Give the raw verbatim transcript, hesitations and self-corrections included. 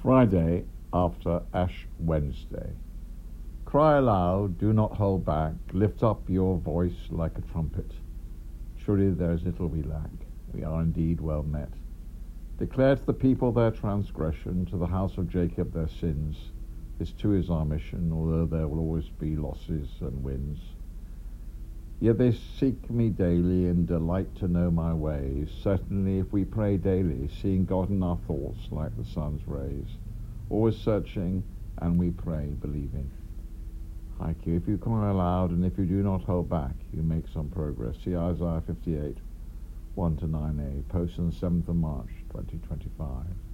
Friday after Ash Wednesday. Cry aloud, do not hold back, lift up your voice like a trumpet. Surely there is little we lack, we are indeed well met. Declare to the people their transgression, to the house of Jacob their sins. This too is our mission, although there will always be losses and wins. Yet they seek me daily and delight to know my ways. Certainly if we pray daily, seeing God in our thoughts like the sun's rays, always searching, and we pray, believing. Haiku, if you cry aloud and if you do not hold back, you make some progress. See Isaiah fifty-eight, one to nine a, posted on the seventh of March, twenty twenty-five.